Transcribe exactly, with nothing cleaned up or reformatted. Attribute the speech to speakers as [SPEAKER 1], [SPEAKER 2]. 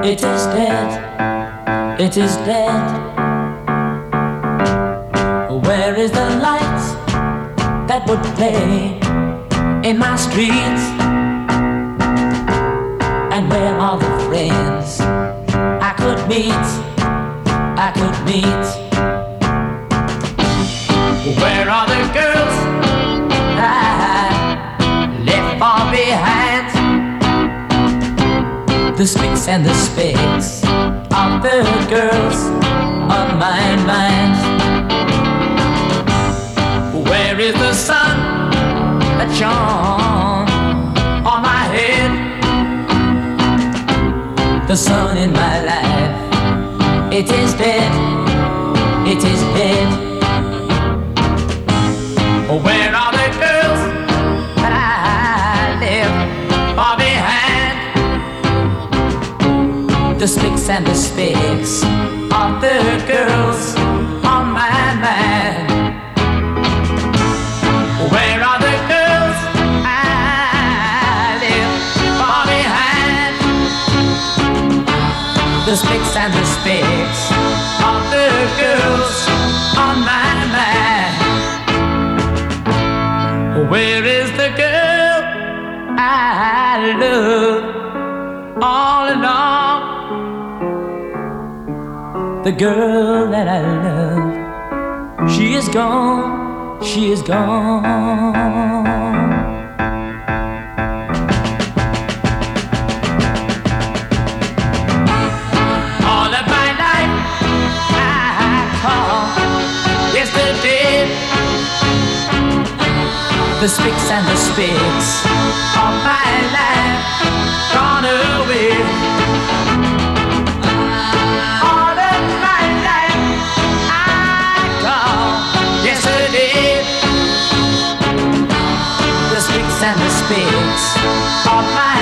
[SPEAKER 1] It is dead, it is dead. Where is the light that would play in my streets? And where are the friends I could meet, I could meet? Where are the girls I left far behind? The sticks and the specks of the girls on my mind. Where is the sun that shone on my head? The sun in my life, it is dead, it is dead. Where are the girls that I left far behind? The sticks and the specks of the girls on my mind. Where are the girls I left far behind? The sticks and the specks of the girls on my mind. Where is the girl I love all along? The girl that I love, she is gone, she is gone. All of my life I call yesterday. The sticks and the specks of my life gone away. Yesterday, the sticks and the specks of my